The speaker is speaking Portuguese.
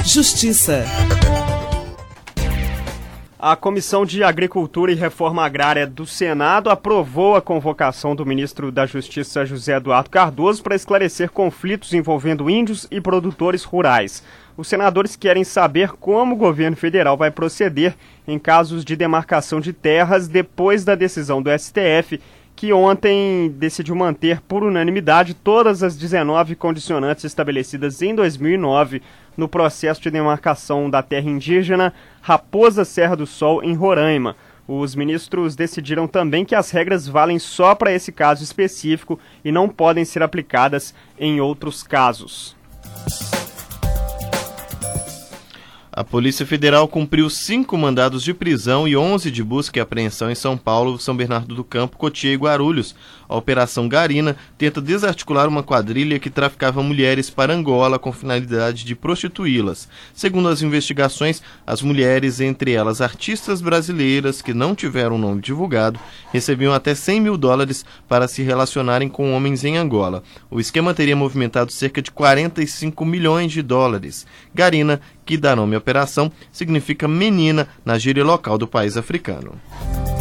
Justiça. A Comissão de Agricultura e Reforma Agrária do Senado aprovou a convocação do ministro da Justiça, José Eduardo Cardoso, para esclarecer conflitos envolvendo índios e produtores rurais. Os senadores querem saber como o governo federal vai proceder em casos de demarcação de terras depois da decisão do STF, que ontem decidiu manter por unanimidade todas as 19 condicionantes estabelecidas em 2009 no processo de demarcação da terra indígena Raposa Serra do Sol, em Roraima. Os ministros decidiram também que as regras valem só para esse caso específico e não podem ser aplicadas em outros casos. A Polícia Federal cumpriu 5 mandados de prisão e 11 de busca e apreensão em São Paulo, São Bernardo do Campo, Cotia e Guarulhos. A Operação Garina tenta desarticular uma quadrilha que traficava mulheres para Angola com finalidade de prostituí-las. Segundo as investigações, as mulheres, entre elas artistas brasileiras que não tiveram nome divulgado, recebiam até $100 mil para se relacionarem com homens em Angola. O esquema teria movimentado cerca de $45 milhões. Garina, que dá nome à operação, significa menina na gíria local do país africano.